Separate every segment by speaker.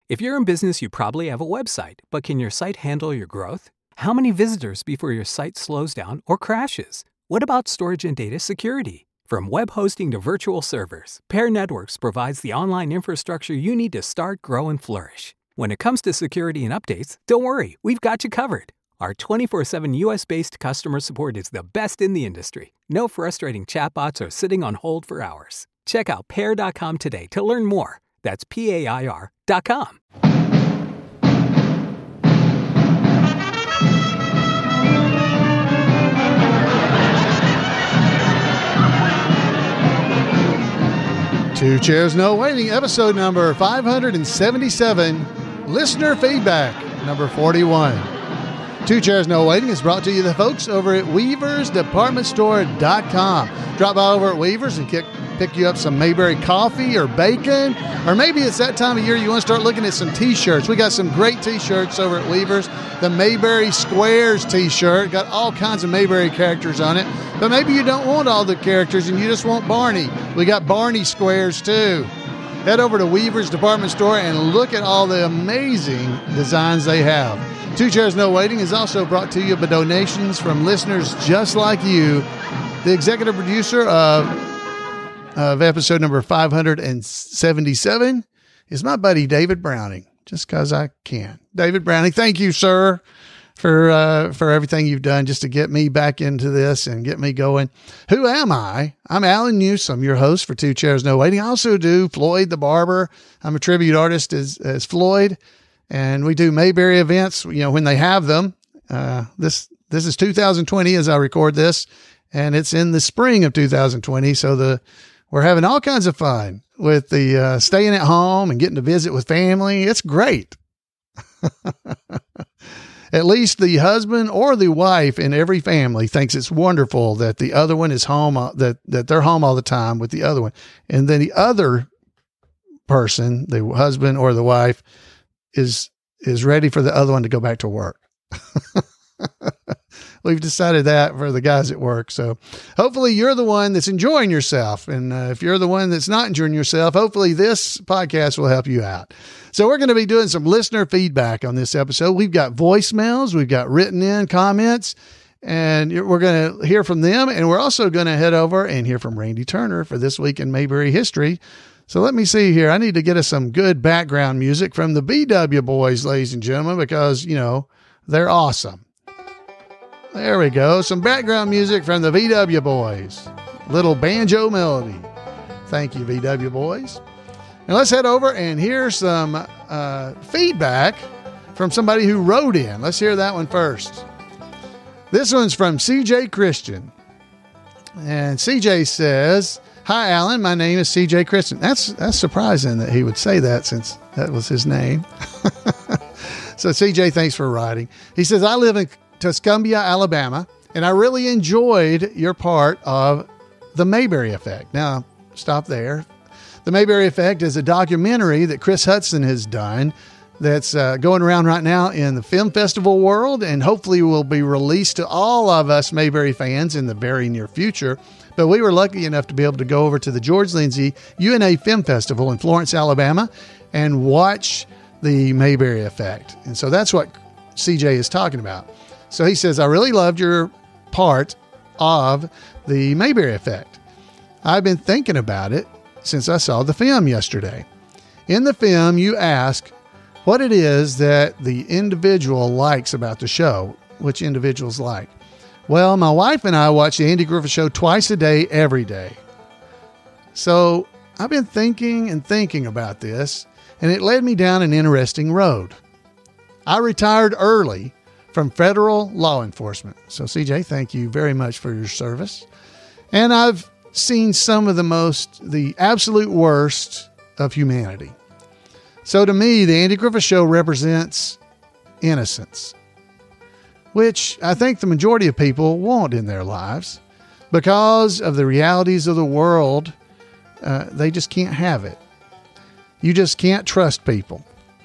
Speaker 1: If you're in business, you probably have a website, but can your site handle your growth? How many visitors before your site slows down or crashes? What about storage and data security? From web hosting to virtual servers, Pair Networks provides the online infrastructure you need to start, grow, and flourish. When it comes to security and updates, don't worry, we've got you covered. Our 24/7 US-based customer support is the best in the industry. No frustrating chatbots or sitting on hold for hours. Check out pair.com today to learn more. That's PAIR.com.
Speaker 2: Two Chairs No Waiting, episode number 577, listener feedback, number 41. Two Chairs No Waiting is brought to you the folks over at WeaversDepartmentStore.com. Drop by over at Weavers and pick you up some Mayberry coffee or bacon, or maybe it's that time of year you want to start looking at some t-shirts. We got some great t-shirts over at Weavers. The Mayberry Squares t-shirt got all kinds of Mayberry characters on it, but maybe you don't want all the characters and you just want Barney. We got Barney Squares too. Head over to Weavers Department Store and look at all the amazing designs they have. Two Chairs No Waiting is also brought to you by donations from listeners just like you. The executive producer of episode number 577 is my buddy David Browning, just because I can. David Browning, thank you, sir, for everything you've done just to get me back into this and get me going. Who am I? I'm Alan Newsome, your host for Two Chairs No Waiting. I also do Floyd the Barber. I'm a tribute artist as Floyd, and we do Mayberry events, when they have them. This is 2020 as I record this, and it's in the spring of 2020, so we're having all kinds of fun with the staying at home and getting to visit with family. It's great. At least the husband or the wife in every family thinks it's wonderful that the other one is home, that they're home all the time with the other one. And then the other person, the husband or the wife, is ready for the other one to go back to work. We've decided that for the guys at work. So hopefully you're the one that's enjoying yourself. And if you're the one that's not enjoying yourself, hopefully this podcast will help you out. So we're going to be doing some listener feedback on this episode. We've got voicemails, we've got written in comments, and we're going to hear from them. And we're also going to head over and hear from Randy Turner for This Week in Mayberry History. So let me see here. I need to get us some good background music from the BW Boys, ladies and gentlemen, because, they're awesome. There we go. Some background music from the VW Boys. Little banjo melody. Thank you, VW Boys. And let's head over and hear some feedback from somebody who wrote in. Let's hear that one first. This one's from CJ Christian. And CJ says, "Hi, Alan. My name is CJ Christian." That's surprising that he would say that since that was his name. So CJ, thanks for writing. He says, "I live in Tuscumbia, Alabama, and I really enjoyed your part of The Mayberry Effect." Now, stop there. The Mayberry Effect is a documentary that Chris Hudson has done that's going around right now in the film festival world, and hopefully will be released to all of us Mayberry fans in the very near future. But we were lucky enough to be able to go over to the George Lindsay UNA Film Festival in Florence, Alabama, and watch The Mayberry Effect. And so that's what CJ is talking about. So he says, "I really loved your part of The Mayberry Effect. I've been thinking about it since I saw the film yesterday. In the film, you ask what it is that the individual likes about the show, which individuals like. Well, my wife and I watch the Andy Griffith Show twice a day, every day. So I've been thinking about this, and it led me down an interesting road. I retired early from federal law enforcement." So CJ, thank you very much for your service. "And I've seen some of the absolute worst of humanity. So to me, the Andy Griffith Show represents innocence, which I think the majority of people want in their lives. Because of the realities of the world, they just can't have it. You just can't trust people.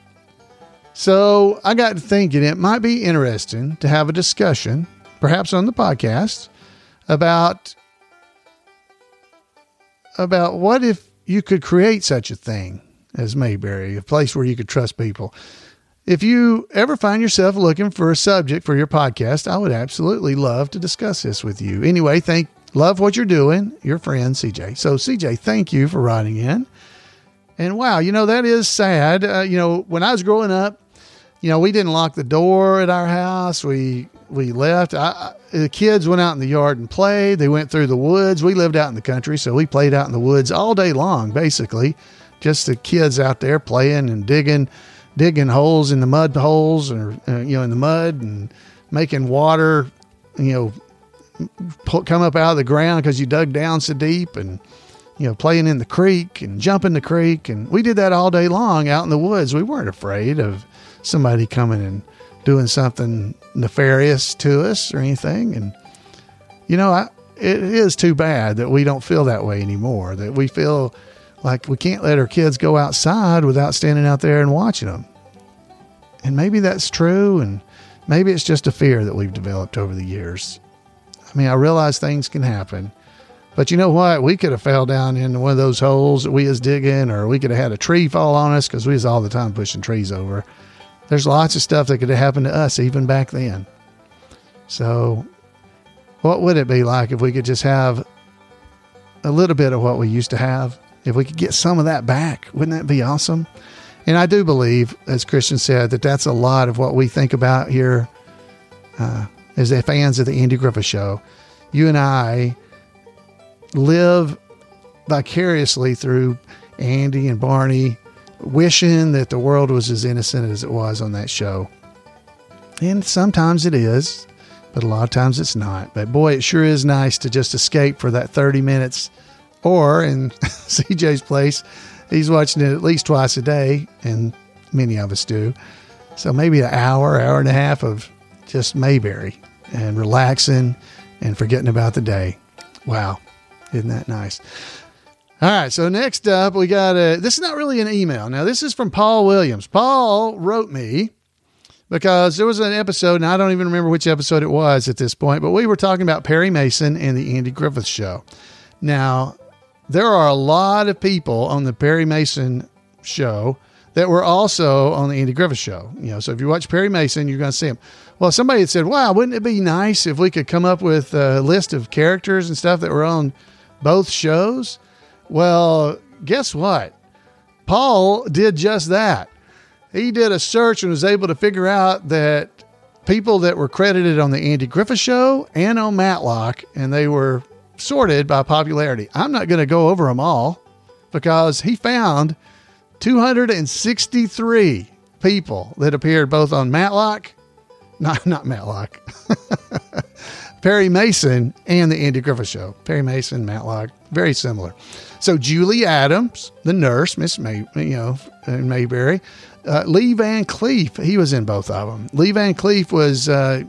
Speaker 2: So I got to thinking it might be interesting to have a discussion, perhaps on the podcast, about what if you could create such a thing, as Mayberry, a place where you could trust people. If you ever find yourself looking for a subject for your podcast, I would absolutely love to discuss this with you. Anyway, love what you're doing. Your friend, CJ. So CJ, thank you for writing in. And wow, that is sad. When I was growing up, we didn't lock the door at our house. We left. The kids went out in the yard and played. They went through the woods. We lived out in the country, so we played out in the woods all day long, basically. Just the kids out there playing and digging holes in the mud holes, or in the mud, and making water, come up out of the ground because you dug down so deep, and playing in the creek and jumping the creek. And we did that all day long out in the woods. We weren't afraid of somebody coming and doing something nefarious to us or anything. And, it is too bad that we don't feel that way anymore, that we feel like we can't let our kids go outside without standing out there and watching them. And maybe that's true. And maybe it's just a fear that we've developed over the years. I mean, I realize things can happen. But you know what? We could have fell down into one of those holes that we was digging, or we could have had a tree fall on us because we was all the time pushing trees over. There's lots of stuff that could have happened to us even back then. So what would it be like if we could just have a little bit of what we used to have? If we could get some of that back, wouldn't that be awesome? And I do believe, as Christian said, that that's a lot of what we think about here as the fans of the Andy Griffith Show. You and I live vicariously through Andy and Barney, wishing that the world was as innocent as it was on that show. And sometimes it is, but a lot of times it's not. But boy, it sure is nice to just escape for that 30 minutes. Or in CJ's place, he's watching it at least twice a day, and many of us do. So maybe an hour and a half of just Mayberry and relaxing and forgetting about the day. Wow. Isn't that nice? All right. So next up, we got this is not really an email. Now, this is from Paul Williams. Paul wrote me because there was an episode, and I don't even remember which episode it was at this point, but we were talking about Perry Mason and the Andy Griffith Show. Now, there are a lot of people on the Perry Mason show that were also on the Andy Griffith Show. So if you watch Perry Mason, you're going to see him. Well, somebody had said, wow, wouldn't it be nice if we could come up with a list of characters and stuff that were on both shows? Well, guess what? Paul did just that. He did a search and was able to figure out that people that were credited on the Andy Griffith Show and on Matlock, and they were sorted by popularity. I'm not going to go over them all because he found 263 people that appeared both on Matlock, not Matlock, Perry Mason and the Andy Griffith Show. Perry Mason, Matlock, very similar. So Julie Adams, the nurse, Miss Mayberry, Lee Van Cleef, he was in both of them. Lee Van Cleef was,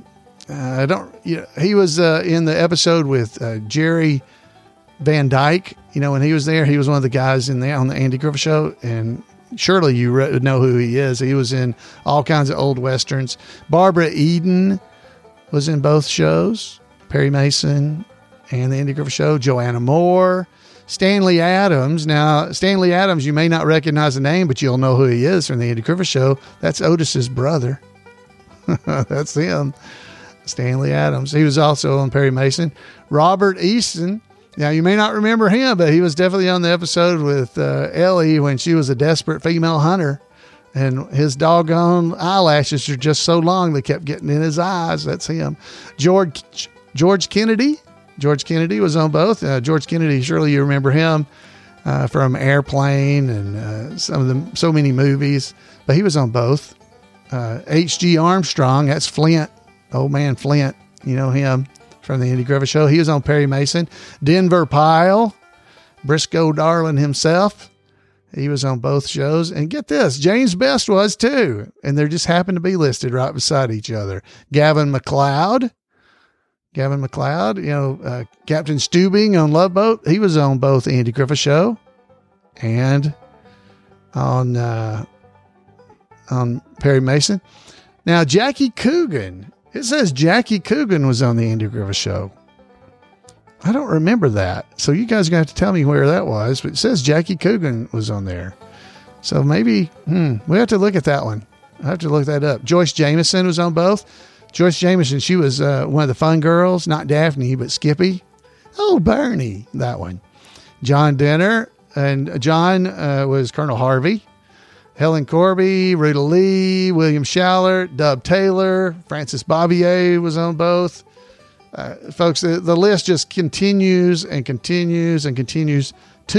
Speaker 2: he was in the episode with Jerry Van Dyke. When he was there, he was one of the guys in there on the Andy Griffith Show, and surely you would know who he is. He was in all kinds of old westerns. Barbara Eden was in both shows, Perry Mason and the Andy Griffith Show. Joanna Moore, Stanley Adams. Now, Stanley Adams, you may not recognize the name, but you'll know who he is from the Andy Griffith Show. That's Otis's brother. That's him. Stanley Adams. He was also on Perry Mason. Robert Easton. Now, you may not remember him, but he was definitely on the episode with Ellie when she was a desperate female hunter. And his doggone eyelashes are just so long, they kept getting in his eyes. That's him. George Kennedy. George Kennedy was on both. George Kennedy, surely you remember him from Airplane and so many movies. But he was on both. H.G. Armstrong, that's Flint. Old man Flint, you know him from the Andy Griffith Show. He was on Perry Mason. Denver Pyle, Briscoe Darling himself. He was on both shows. And get this, James Best was too. And they just happened to be listed right beside each other. Gavin McLeod, Captain Stubing on Love Boat. He was on both the Andy Griffith Show and on Perry Mason. Now, Jackie Coogan. It says Jackie Coogan was on the Andy Griffith Show. I don't remember that. So you guys are going to have to tell me where that was. But it says Jackie Coogan was on there. So maybe we have to look at that one. I have to look that up. Joyce Jameson was on both. Joyce Jameson, she was one of the fun girls, not Daphne, but Skippy. Oh, Bernie, that one. John Denner, and John was Colonel Harvey. Helen Corby, Rita Lee, William Shallert, Dub Taylor, Francis Bavier was on both. Folks, the list just continues and continues and continues.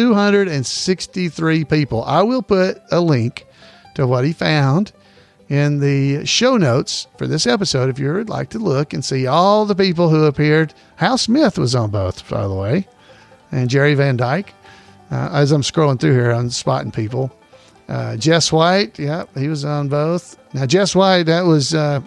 Speaker 2: 263 people. I will put a link to what he found in the show notes for this episode if you would like to look and see all the people who appeared. Hal Smith was on both, by the way, and Jerry Van Dyke. As I'm scrolling through here, I'm spotting people. Jess White, he was on both. Now, Jess White, that was the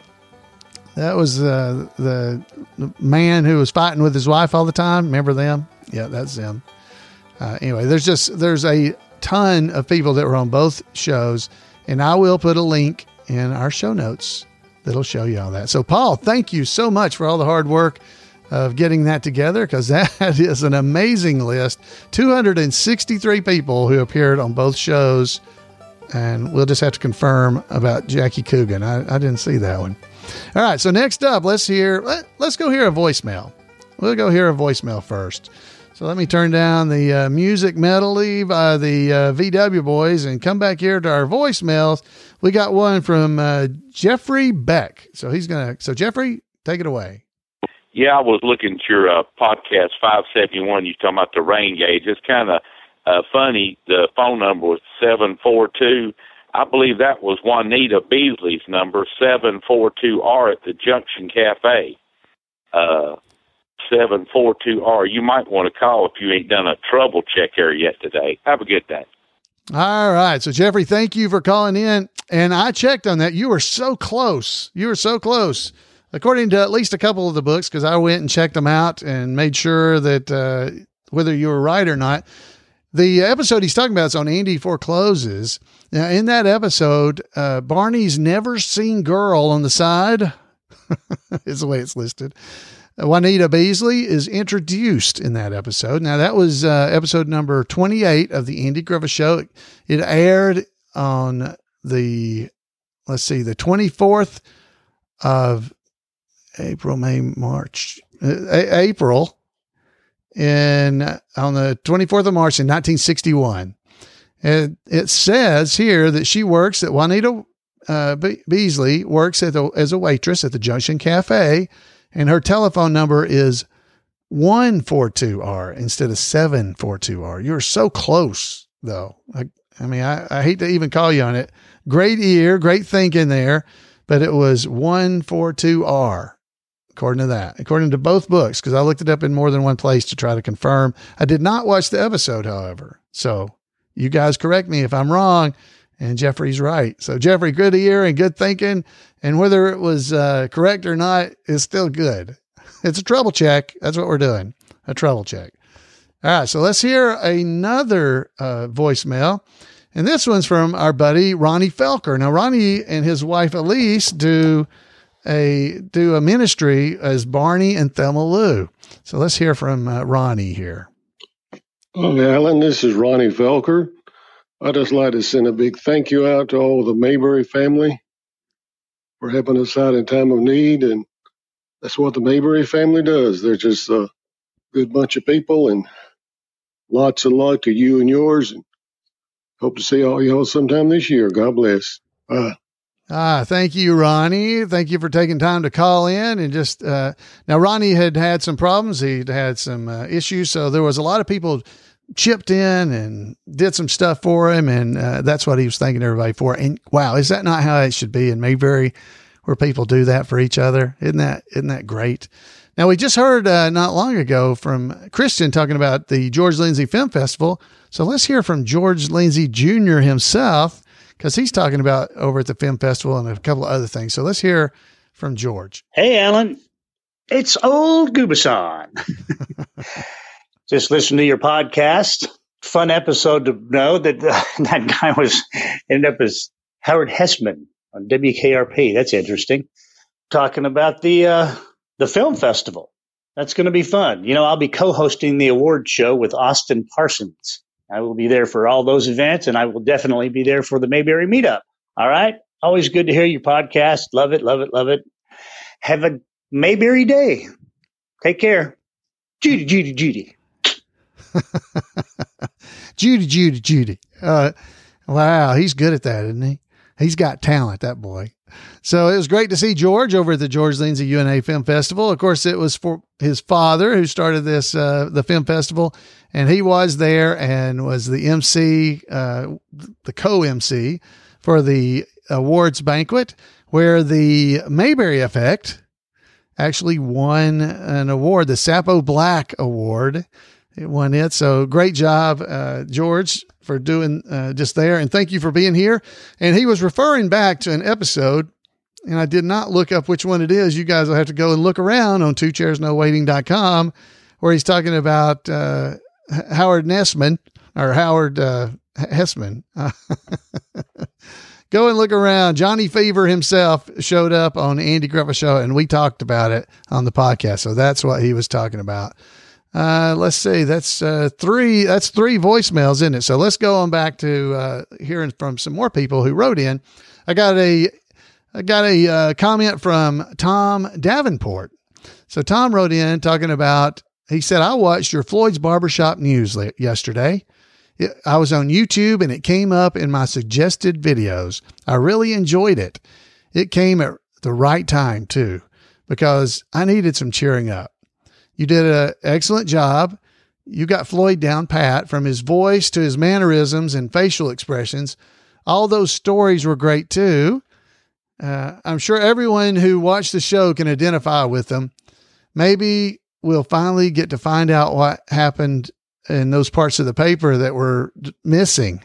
Speaker 2: man who was fighting with his wife all the time. Remember them? Yeah, that's them. Anyway, there's a ton of people that were on both shows, and I will put a link in our show notes that'll show you all that. So, Paul, thank you so much for all the hard work of getting that together, because that is an amazing list. 263 people who appeared on both shows, and we'll just have to confirm about Jackie Coogan. I didn't see that one. All right, so next up, let's go hear a voicemail. We'll go hear a voicemail first. So let me turn down the music medley by the VW Boys and come back here to our voicemails. We got one from Jeffrey Beck. So Jeffrey, take it away.
Speaker 3: Yeah, I was looking at your podcast 571. You're talking about the rain gauge. It's kind of funny. The phone number was 742. I believe that was Juanita Beasley's number, 742R at the Junction Cafe. 742R. You might want to call if you ain't done a trouble check there yet today. Have a good day.
Speaker 2: All right. So, Jeffrey, thank you for calling in. And I checked on that. You were so close. According to at least a couple of the books, because I went and checked them out and made sure that whether you were right or not. The episode he's talking about is on Andy Forecloses. Now, in that episode, Barney's never seen girl on the side is the way it's listed. Juanita Beasley is introduced in that episode. Now, that was episode number 28 of the Andy Griffith Show. It aired on the 24th of April, May, March, April, on the 24th of March in 1961. And it says here that Juanita Beasley works as a waitress at the Junction Cafe, and her telephone number is 142R instead of 742R. You're so close, though. I hate to even call you on it. Great ear, great thinking there, but it was 142R. According to both books, because I looked it up in more than one place to try to confirm. I did not watch the episode, however. So you guys correct me if I'm wrong, and Jeffrey's right. So Jeffrey, good ear and good thinking, and whether it was correct or not is still good. It's a trouble check. That's what we're doing, a trouble check. All right, so let's hear another voicemail, and this one's from our buddy Ronnie Felker. Now, Ronnie and his wife Elise do a ministry as Barney and Thelma Lou. So let's hear from Ronnie here.
Speaker 4: Oh, Alan, this is Ronnie Felker. I'd just like to send a big thank you out to all the Mayberry family for helping us out in time of need. And that's what the Mayberry family does. They're just a good bunch of people, and lots of luck to you and yours. And hope to see all y'all sometime this year. God bless. Bye.
Speaker 2: Thank you, Ronnie. Thank you for taking time to call in and just, now Ronnie had some problems. He'd had some issues. So there was a lot of people chipped in and did some stuff for him. And that's what he was thanking everybody for. And wow, is that not how it should be in Mayberry, where people do that for each other? Isn't that great? Now, we just heard not long ago from Christian talking about the George Lindsay Film Festival. So let's hear from George Lindsay Jr. himself, because he's talking about over at the film festival and a couple of other things. So let's hear from George.
Speaker 5: Hey, Alan. It's old Gubason. Just listen to your podcast. Fun episode to know that that guy ended up as Howard Hessman on WKRP. That's interesting. Talking about the film festival. That's going to be fun. I'll be co-hosting the award show with Austin Parsons. I will be there for all those events, and I will definitely be there for the Mayberry meetup. All right. Always good to hear your podcast. Love it, love it, love it. Have a Mayberry day. Take care. Judy, Judy, Judy.
Speaker 2: Judy, Judy, Judy. Wow, he's good at that, isn't he? He's got talent, that boy. So it was great to see George over at the George Lindsay UNA Film Festival. Of course, it was for his father who started this, the film festival, and he was there and was the MC, the co-MC for the awards banquet, where the Mayberry Effect actually won an award, the Sapo Black Award. It won it. So great job, George, for doing just there. And thank you for being here. And he was referring back to an episode, and I did not look up which one it is. You guys will have to go and look around on twocairsnowaiting.com, where he's talking about Howard Nessman, or Howard Hessman. Go and look around. Johnny Fever himself showed up on the Andy Griffith Show, and we talked about it on the podcast. So that's what he was talking about. Let's see. That's three voicemails, isn't it? So let's go on back to hearing from some more people who wrote in. I got a comment from Tom Davenport. So Tom wrote in talking about, he said, I watched your Floyd's Barbershop News yesterday. I was on YouTube and it came up in my suggested videos. I really enjoyed it. It came at the right time too, because I needed some cheering up. You did an excellent job. You got Floyd down pat, from his voice to his mannerisms and facial expressions. All those stories were great too. I'm sure everyone who watched the show can identify with them. Maybe we'll finally get to find out what happened in those parts of the paper that were missing.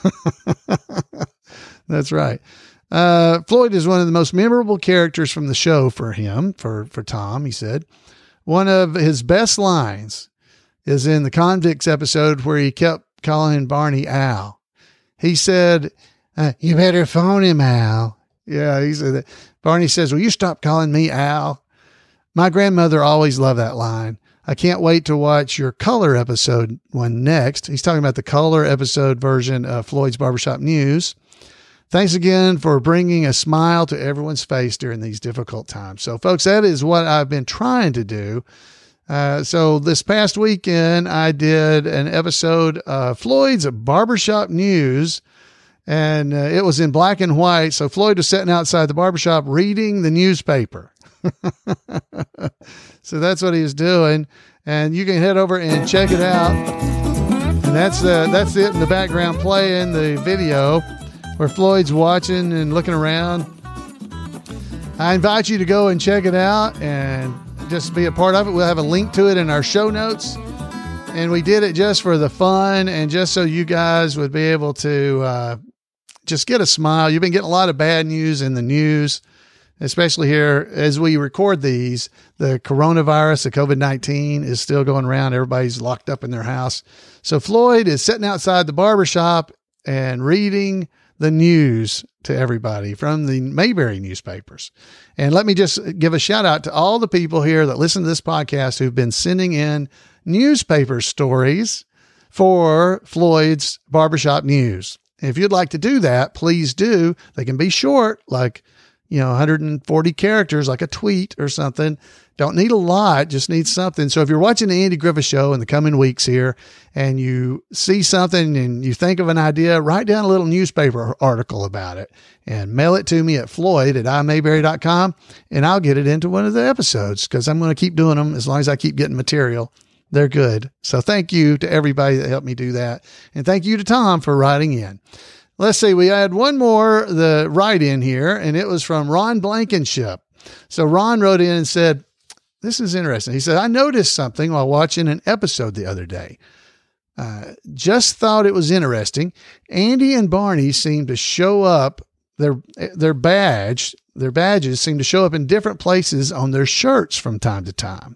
Speaker 2: That's right. Floyd is one of the most memorable characters from the show for him, for Tom, he said. One of his best lines is in the Convicts episode where he kept calling Barney Al. He said, you better phone him, Al. Yeah, he said that. Barney says, will you stop calling me Al? My grandmother always loved that line. I can't wait to watch your color episode one next. He's talking about the color episode version of Floyd's Barbershop News. Thanks again for bringing a smile to everyone's face during these difficult times. So, folks, that is what I've been trying to do. So this past weekend, I did an episode of Floyd's Barbershop News, and it was in black and white. So Floyd was sitting outside the barbershop reading the newspaper. So that's what he was doing. And you can head over and check it out. And that's it in the background playing the video where Floyd's watching and looking around. I invite you to go and check it out and just be a part of it. We'll have a link to it in our show notes. And we did it just for the fun and just so you guys would be able to just get a smile. You've been getting a lot of bad news in the news, especially here as we record these. The coronavirus, the COVID-19 is still going around. Everybody's locked up in their house. So Floyd is sitting outside the barbershop and reading the news to everybody from the Mayberry newspapers. And let me just give a shout out to all the people here that listen to this podcast who've been sending in newspaper stories for Floyd's Barbershop News. If you'd like to do that, please do. They can be short, like, 140 characters, like a tweet or something. Don't need a lot, just need something. So if you're watching the Andy Griffith Show in the coming weeks here and you see something and you think of an idea, write down a little newspaper article about it and mail it to me at floyd@imayberry.com, and I'll get it into one of the episodes because I'm going to keep doing them as long as I keep getting material. They're good. So thank you to everybody that helped me do that. And thank you to Tom for writing in. Let's see. We had one more, the write-in here, and it was from Ron Blankenship. So Ron wrote in and said, this is interesting. He said, I noticed something while watching an episode the other day. Just thought it was interesting. Andy and Barney seem to show up, their badges seem to show up in different places on their shirts from time to time.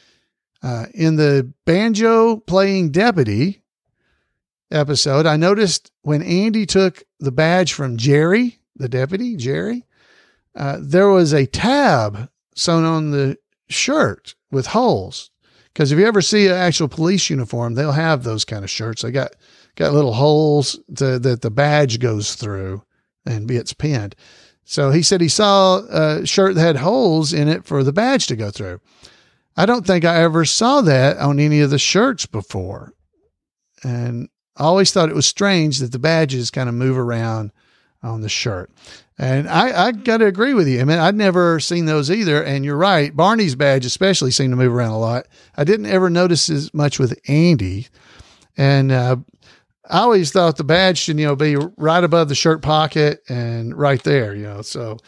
Speaker 2: In the banjo playing deputy episode, I noticed when Andy took the badge from Jerry, the deputy, Jerry, there was a tab sewn on the shirt with holes. Because if you ever see an actual police uniform, they'll have those kind of shirts. They got got little holes that the badge goes through and gets pinned. So he said he saw a shirt that had holes in it for the badge to go through. I don't think I ever saw that on any of the shirts before. And I always thought it was strange that the badges kind of move around on the shirt. And I got to agree with you. I mean, I'd never seen those either. And you're right. Barney's badge especially seemed to move around a lot. I didn't ever notice as much with Andy. And I always thought the badge should, be right above the shirt pocket and right there, So,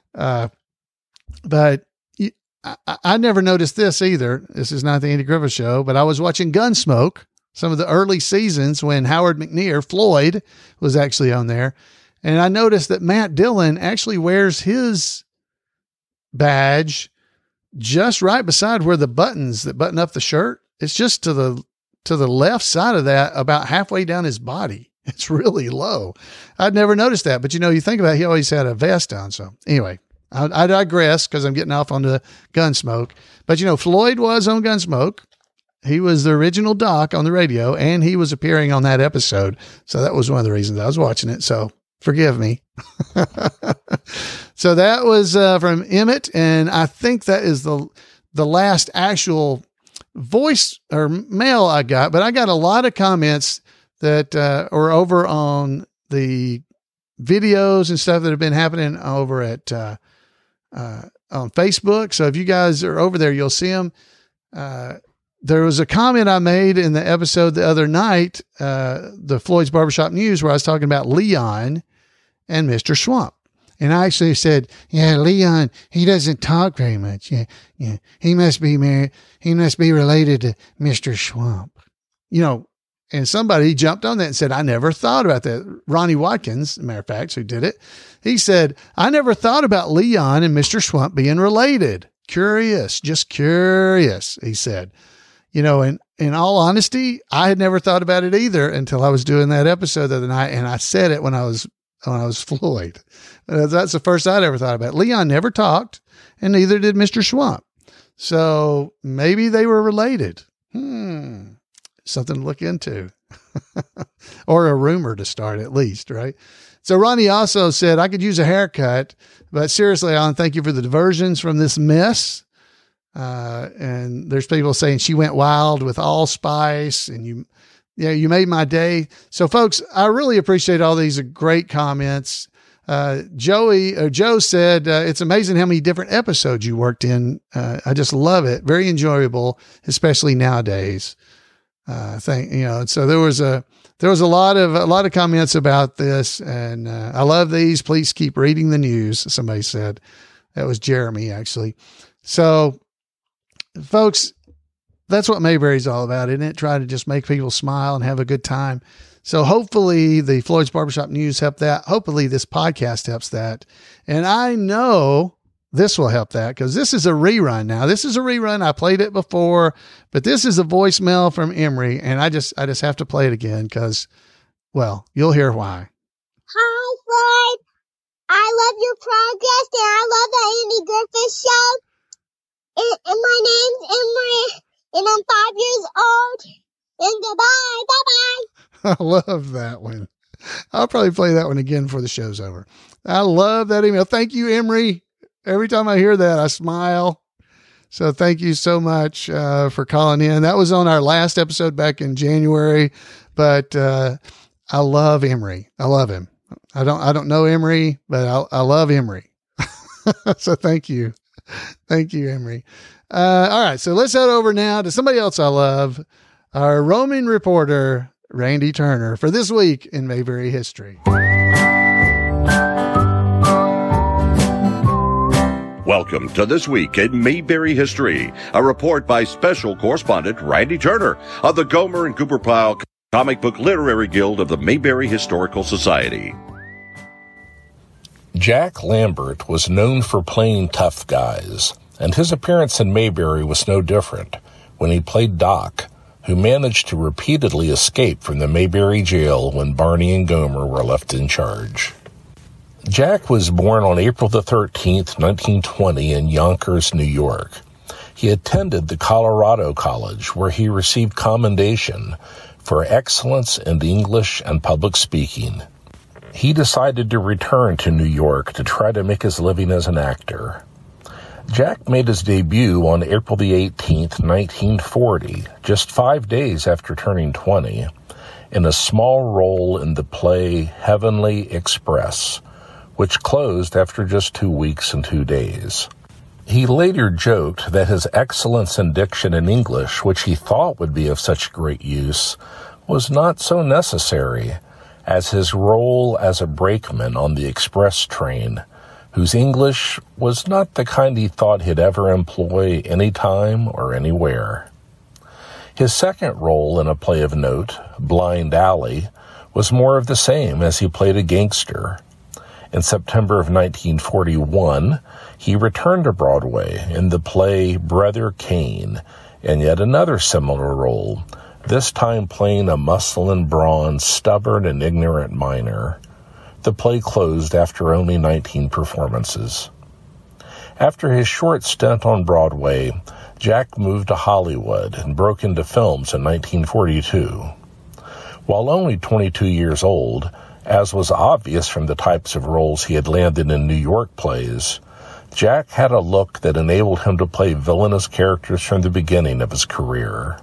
Speaker 2: but I never noticed this either. This is not the Andy Griffith Show, but I was watching Gunsmoke, some of the early seasons when Howard McNear, Floyd, was actually on there. And I noticed that Matt Dillon actually wears his badge just right beside where the buttons that button up the shirt. It's just to the left side of that, about halfway down his body. It's really low. I'd never noticed that, but you think about it, he always had a vest on. So anyway, I digress because I'm getting off on the Gunsmoke. But Floyd was on Gunsmoke. He was the original Doc on the radio, and he was appearing on that episode. So that was one of the reasons I was watching it. So forgive me. So that was from Emmett, and I think that is the last actual voice or mail I got. But I got a lot of comments that are over on the videos and stuff that have been happening over at on Facebook. So if you guys are over there, you'll see them. There was a comment I made in the episode the other night, the Floyd's Barbershop News, where I was talking about Leon and Mr. Swamp. And I actually said, yeah, Leon, he doesn't talk very much. Yeah. He must be married. He must be related to Mr. Swamp. And somebody jumped on that and said, I never thought about that. Ronnie Watkins, matter of fact, who did it, he said, I never thought about Leon and Mr. Swamp being related. Curious, just curious, he said. And in all honesty, I had never thought about it either until I was doing that episode the other night. And I said it when I was Floyd. That's the first I'd ever thought about it. Leon never talked, and neither did Mr. Swamp. So maybe they were related. Something to look into. Or a rumor to start at least, right? So Ronnie also said, I could use a haircut, but seriously, Alan, thank you for the diversions from this mess. And there's people saying she went wild with allspice, and you made my day. So folks, I really appreciate all these great comments. Joe said, it's amazing how many different episodes you worked in. I just love it. Very enjoyable, especially nowadays. So there was a lot of comments about this, and, I love these. Please keep reading the news. Somebody said. That was Jeremy, actually. So folks, that's what Mayberry's all about, isn't it? Try to just make people smile and have a good time. So hopefully the Floyd's Barbershop News helped that. Hopefully this podcast helps that. And I know this will help that because this is a rerun now. This is a rerun. I played it before, but this is a voicemail from Emery. And I just have to play it again because, well, you'll hear why.
Speaker 6: Hi, Floyd. I love your podcast and I love the Andy Griffith Show. And my name's Emery, and I'm 5 years old. And goodbye. Bye-bye.
Speaker 2: I love that one. I'll probably play that one again before the show's over. I love that email. Thank you, Emery. Every time I hear that, I smile. So thank you so much for calling in. That was on our last episode back in January, but I love Emery. I love him. I don't know Emery, but I love Emery. So thank you. Thank you, Emery. All right. So let's head over now to somebody else I love, our roaming reporter, Randy Turner, for this week in Mayberry history.
Speaker 7: Welcome to This Week in Mayberry History, a report by special correspondent Randy Turner of the Gomer and Cooper Pyle Comic Book Literary Guild of the Mayberry Historical Society.
Speaker 8: Jack Lambert was known for playing tough guys, and his appearance in Mayberry was no different when he played Doc, who managed to repeatedly escape from the Mayberry jail when Barney and Gomer were left in charge. Jack was born on April the 13th, 1920 in Yonkers, New York. He attended the Colorado College, where he received commendation for excellence in English and public speaking. He decided to return to New York to try to make his living as an actor. Jack made his debut on April the 18th, 1940, just 5 days after turning 20, in a small role in the play Heavenly Express, which closed after just 2 weeks and 2 days. He later joked that his excellence in diction in English, which he thought would be of such great use, was not so necessary as his role as a brakeman on the express train, whose English was not the kind he thought he'd ever employ any time or anywhere. His second role in a play of note, Blind Alley, was more of the same as he played a gangster. In September of 1941, he returned to Broadway in the play Brother Kane, in yet another similar role, this time playing a muscle and brawn, stubborn and ignorant miner. The play closed after only 19 performances. After his short stint on Broadway, Jack moved to Hollywood and broke into films in 1942. While only 22 years old, as was obvious from the types of roles he had landed in New York plays, Jack had a look that enabled him to play villainous characters from the beginning of his career.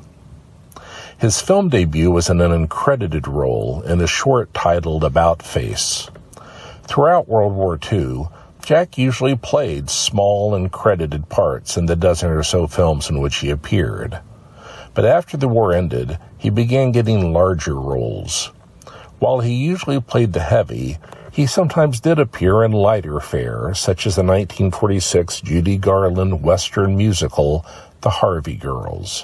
Speaker 8: His film debut was in an uncredited role in a short titled About Face. Throughout World War II, Jack usually played small and credited parts in the dozen or so films in which he appeared. But after the war ended, he began getting larger roles. While he usually played the heavy, he sometimes did appear in lighter fare, such as the 1946 Judy Garland Western musical, The Harvey Girls.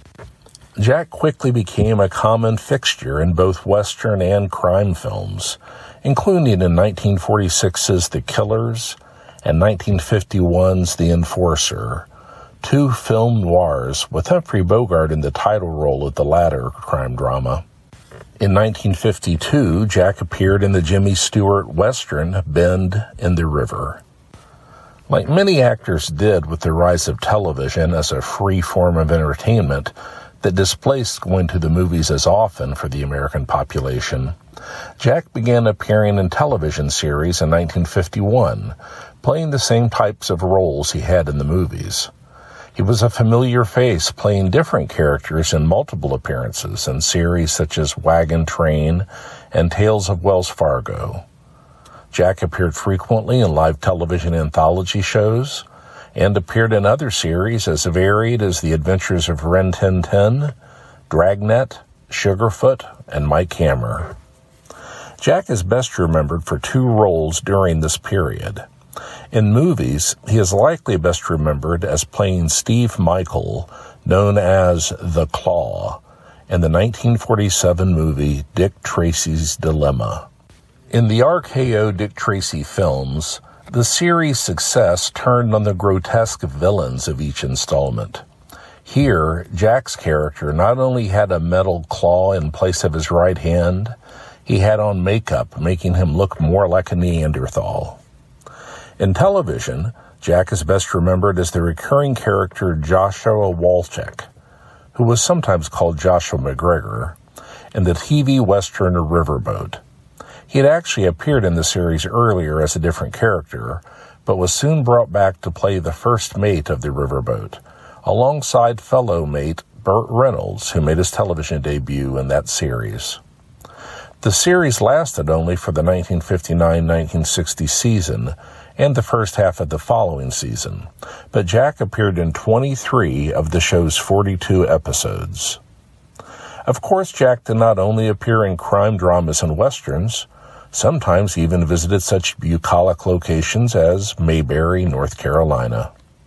Speaker 8: Jack quickly became a common fixture in both Western and crime films, including in 1946's The Killers and 1951's The Enforcer, two film noirs with Humphrey Bogart in the title role of the latter crime drama. In 1952, Jack appeared in the Jimmy Stewart Western Bend in the River. Like many actors did with the rise of television as a free form of entertainment that displaced going to the movies as often for the American population, Jack began appearing in television series in 1951, playing the same types of roles he had in the movies. He was a familiar face, playing different characters in multiple appearances in series such as Wagon Train and Tales of Wells Fargo. Jack appeared frequently in live television anthology shows and appeared in other series as varied as The Adventures of Ren Tin Tin, Dragnet, Sugarfoot, and Mike Hammer. Jack is best remembered for two roles during this period. In movies, he is likely best remembered as playing Steve Michael, known as The Claw, in the 1947 movie Dick Tracy's Dilemma. In the RKO Dick Tracy films, the series' success turned on the grotesque villains of each installment. Here, Jack's character not only had a metal claw in place of his right hand, he had on makeup, making him look more like a Neanderthal. In television, Jack is best remembered as the recurring character Joshua Walchek, who was sometimes called Joshua McGregor, in the TV Western Riverboat. He had actually appeared in the series earlier as a different character, but was soon brought back to play the first mate of the riverboat, alongside fellow mate Burt Reynolds, who made his television debut in that series. The series lasted only for the 1959-1960 season and the first half of the following season, but Jack appeared in 23 of the show's 42 episodes. Of course, Jack did not only appear in crime dramas and westerns. Sometimes he even visited such bucolic locations as Mayberry, North Carolina.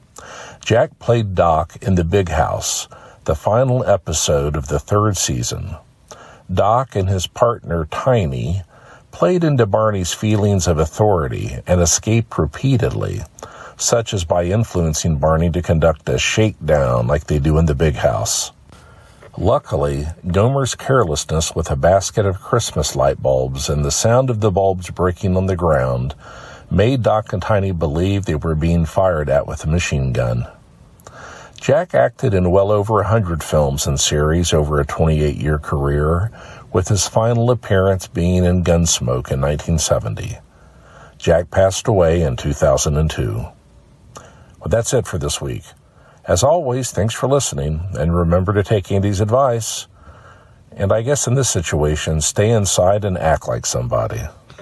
Speaker 8: Jack played Doc in The Big House, the final episode of the third season. Doc and his partner, Tiny, played into Barney's feelings of authority and escaped repeatedly, such as by influencing Barney to conduct a shakedown like they do in The Big House. Luckily, Gomer's carelessness with a basket of Christmas light bulbs and the sound of the bulbs breaking on the ground made Doc and Tiny believe they were being fired at with a machine gun. Jack acted in well over 100 films and series over a 28-year career, with his final appearance being in Gunsmoke in 1970. Jack passed away in 2002. Well, that's it for this week. As always, thanks for listening, and remember to take Andy's advice. And I guess in this situation, stay inside and act like somebody.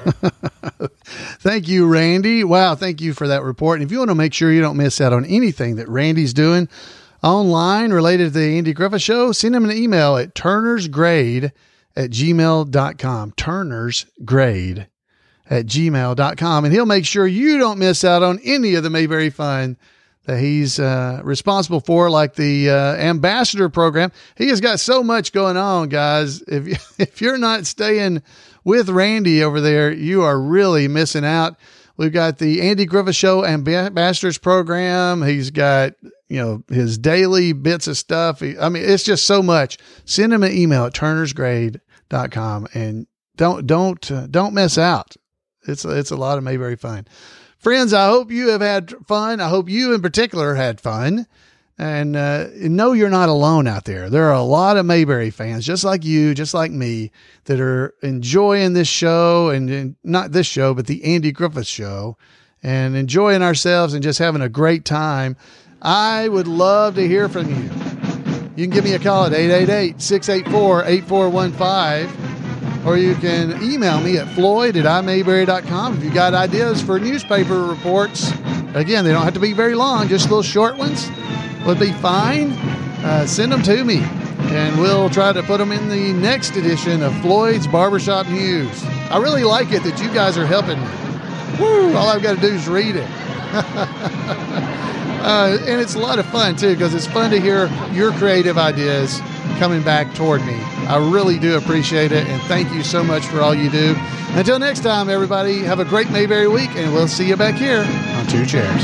Speaker 2: Thank you, Randy. Wow, thank you for that report. And if you want to make sure you don't miss out on anything that Randy's doing online related to the Andy Griffith Show, send him an email at turnersgrade@gmail.com. turnersgrade@gmail.com. And he'll make sure you don't miss out on any of the Mayberry fun that he's responsible for, like the ambassador program. He has got so much going on, guys. If you're not staying with Randy over there, you are really missing out. We've got the Andy Griffith Show Ambassadors program. He's got, his daily bits of stuff. It's just so much. Send him an email at turnersgrade.com and don't miss out. It's a lot of Mayberry fun. Friends, I hope you have had fun. I hope you in particular had fun. And know you're not alone out there. There are a lot of Mayberry fans, just like you, just like me, that are enjoying this show, and not this show, but the Andy Griffith Show, and enjoying ourselves and just having a great time. I would love to hear from you. You can give me a call at 888-684-8415, or you can email me at floyd@imayberry.com if you got ideas for newspaper reports. Again, they don't have to be very long, just little short ones would be fine. Send them to me, and we'll try to put them in the next edition of Floyd's Barbershop News. I really like it that you guys are helping me. Woo! All I've got to do is read it. And it's a lot of fun, too, because it's fun to hear your creative ideas coming back toward me. I really do appreciate it, and thank you so much for all you do. Until next time, everybody, have a great Mayberry week, and we'll see you back here on Two Chairs.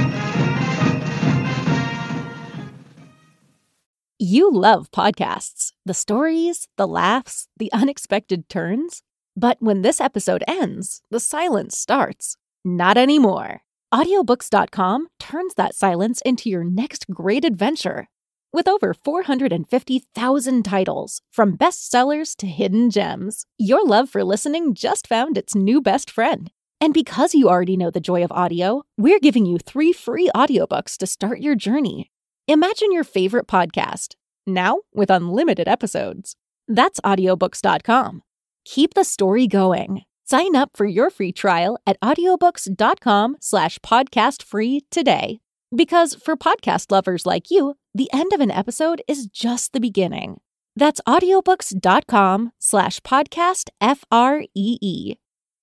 Speaker 9: You love podcasts, the stories, the laughs, the unexpected turns. But when this episode ends, the silence starts. Not anymore. Audiobooks.com turns that silence into your next great adventure. With over 450,000 titles, from bestsellers to hidden gems, your love for listening just found its new best friend. And because you already know the joy of audio, we're giving you 3 free audiobooks to start your journey. Imagine your favorite podcast, now with unlimited episodes. That's audiobooks.com. Keep the story going. Sign up for your free trial at audiobooks.com/podcastfree today. Because for podcast lovers like you, the end of an episode is just the beginning. That's audiobooks.com/podcastfree.